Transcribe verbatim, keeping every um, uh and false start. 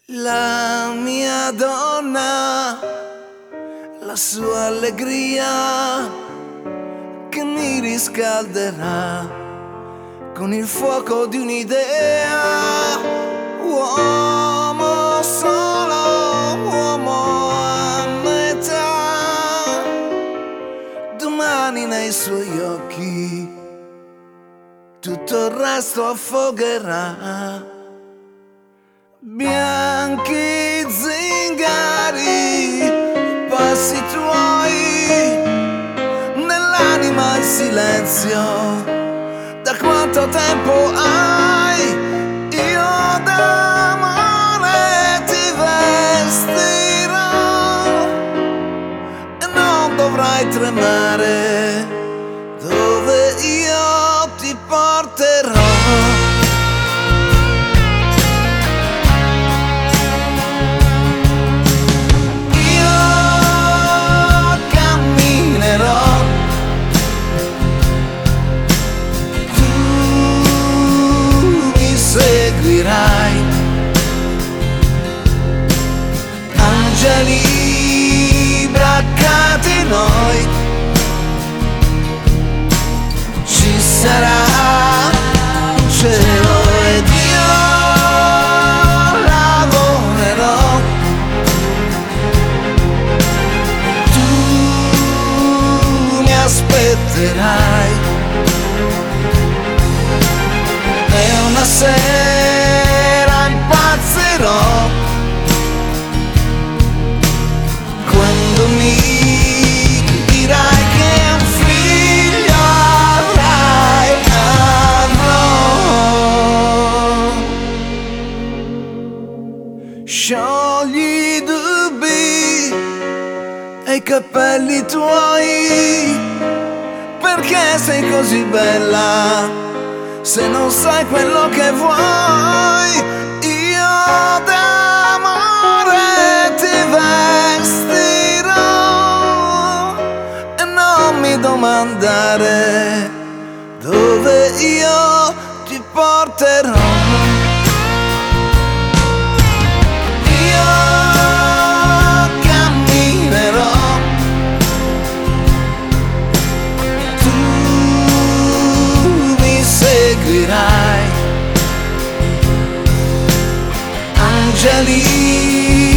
La mia donna, la sua allegria che mi riscalderà con il fuoco di un'idea. Uomo solo, uomo a metà, domani nei suoi occhi tutto il resto affogherà. Bianchi zingari, passi tuoi, nell'anima il silenzio. Da quanto tempo hai? Io d'amore ti vestirò e non dovrai tremare dove io ti porterò. Angeli braccati noi, ci sarà un cielo ed io lavorerò. Tu mi aspetterai e una sera impazzirò quando mi dirai che un figlio avrai, avrò. Sciogli i dubbi e i capelli tuoi, perché sei così bella se non sai quello che vuoi. Io d'amore ti vestirò e non mi domandare dove io ti porterò. Io camminerò, tu mi seguirai. Angeli